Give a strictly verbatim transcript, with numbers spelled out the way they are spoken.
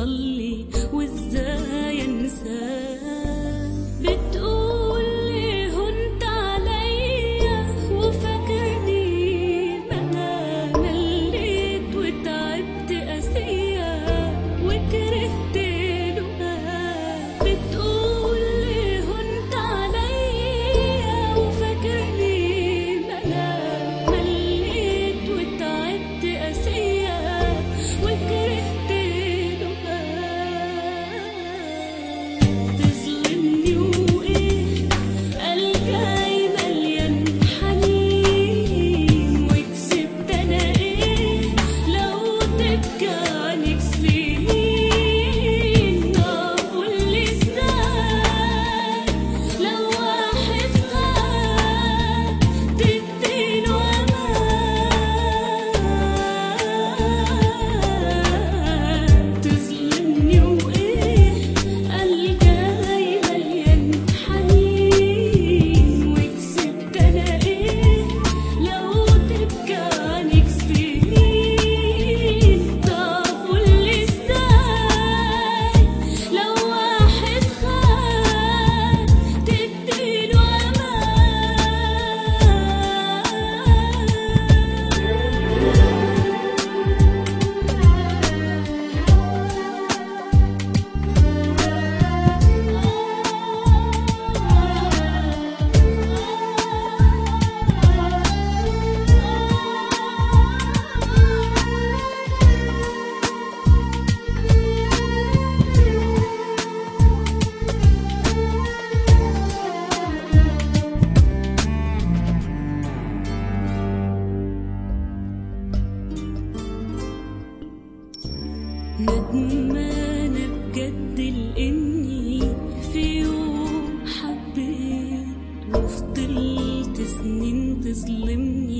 حصلي وازاي انساه. بتقول ليه هنت عليا وفاكرني ما انا مليت وتعبت قاسية وكرهت لقاه. بتقول ليه هنت عليا وفاكرني ما انا مليت وتعبت قاسية وكرهت لقاه. تظلمني وايه قال جاي مليان حنين وكسبت انا ايه لو تبكي عنك سنين. طب قولي ازاي لو واحد خان تديله امان. تظلمني وايه قال جاي مليان حنين وكسبت انا ايه لو تبكي عنك سنين. طب قولي ازاي لو واحد خان تديله ندمانة بجد لإني في يوم حبيت وفضلت سنين تظلمني.